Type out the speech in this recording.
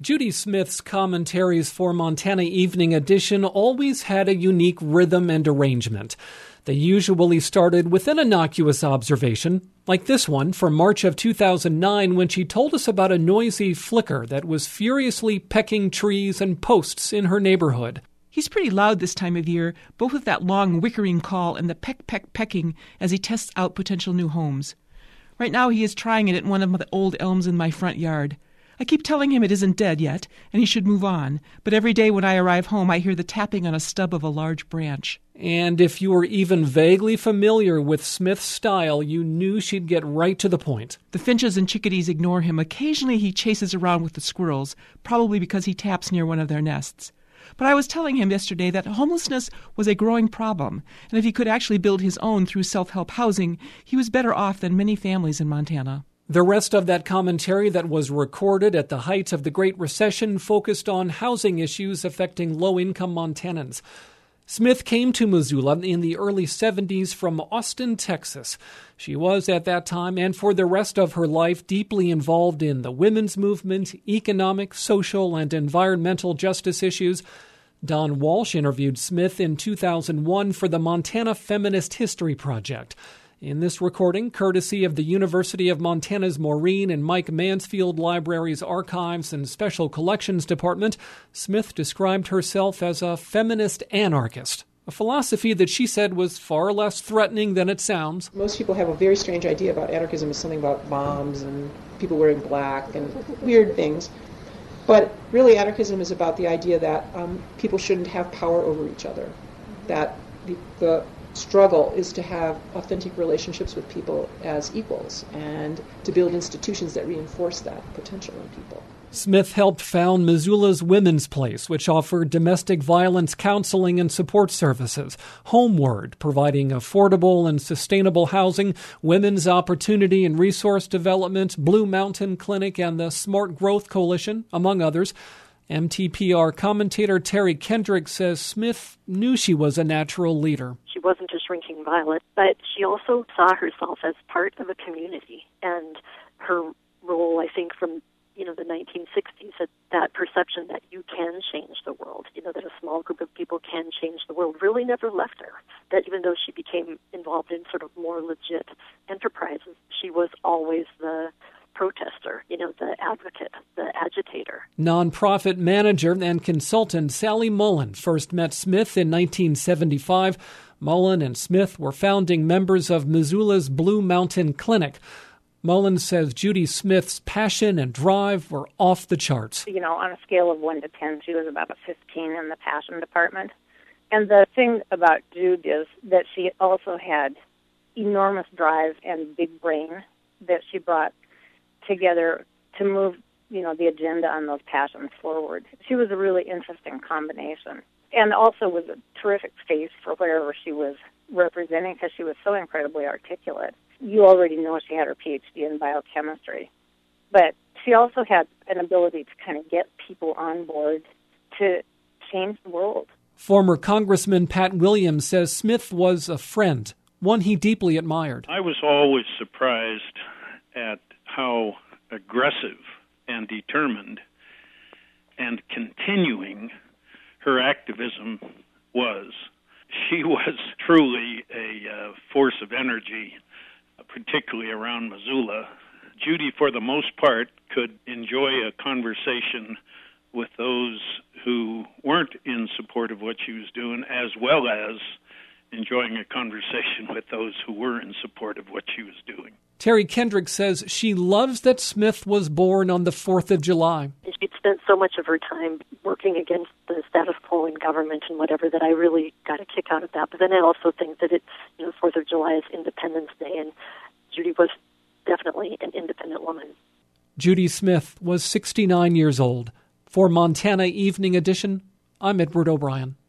Judy Smith's commentaries for Montana Evening Edition always had a unique rhythm and arrangement. They usually started with an innocuous observation, like this one from March of 2009 when she told us about a noisy flicker that was furiously pecking trees and posts in her neighborhood. He's pretty loud this time of year, both with that long whickering call and the pecking as he tests out potential new homes. Right now he is trying it at one of the old elms in my front yard. I keep telling him it isn't dead yet, and he should move on, but every day when I arrive home I hear the tapping on a stub of a large branch. And if you were even vaguely familiar with Smith's style, you knew she'd get right to the point. The finches and chickadees ignore him. Occasionally he chases around with the squirrels, probably because he taps near one of their nests. But I was telling him yesterday that homelessness was a growing problem, and if he could actually build his own through self-help housing, he was better off than many families in Montana. The rest of that commentary that was recorded at the height of the Great Recession focused on housing issues affecting low-income Montanans. Smith came to Missoula in the early 70s from Austin, Texas. She was at that time and for the rest of her life deeply involved in the women's movement, economic, social, and environmental justice issues. Don Walsh interviewed Smith in 2001 for the Montana Feminist History Project. In this recording, courtesy of the University of Montana's Maureen and Mike Mansfield Library's Archives and Special Collections Department, Smith described herself as a feminist anarchist, a philosophy that she said was far less threatening than it sounds. Most people have a very strange idea about anarchism as something about bombs and people wearing black and weird things. But really, anarchism is about the idea that people shouldn't have power over each other, that the struggle is to have authentic relationships with people as equals and to build institutions that reinforce that potential in people. Smith helped found Missoula's Women's Place, which offered domestic violence counseling and support services, Homeward, providing affordable and sustainable housing, women's opportunity and resource development, Blue Mountain Clinic, and the Smart Growth Coalition, among others. MTPR commentator Terry Kendrick says Smith knew she was a natural leader. She wasn't a shrinking violet, but she also saw herself as part of a community. And her role, I think, from the 1960s, that perception that you can change the world, that a small group of people can change the world, really never left her. That even though she became involved in sort of more legit enterprises, she was always the protester, the advocate, the agitator. Nonprofit manager and consultant Sally Mullen first met Smith in 1975. Mullen and Smith were founding members of Missoula's Blue Mountain Clinic. Mullen says Judy Smith's passion and drive were off the charts. On a scale of 1 to 10, she was about a 15 in the passion department. And the thing about Jude is that she also had enormous drive and big brain that she brought together to move, the agenda on those passions forward. She was a really interesting combination, and also was a terrific face for whatever she was representing because she was so incredibly articulate. You already know she had her PhD in biochemistry, but she also had an ability to kind of get people on board to change the world. Former Congressman Pat Williams says Smith was a friend, one he deeply admired. I was always surprised at how aggressive and determined and continuing her activism was. She was truly a force of energy, particularly around Missoula. Judy, for the most part, could enjoy a conversation with those who weren't in support of what she was doing, as well as enjoying a conversation with those who were in support of what she was doing. Terry Kendrick says she loves that Smith was born on the 4th of July. She'd spent so much of her time working against the status quo in government and whatever that I really got a kick out of that. But then I also think that 4th of July is Independence Day, and Judy was definitely an independent woman. Judy Smith was 69 years old. For Montana Evening Edition, I'm Edward O'Brien.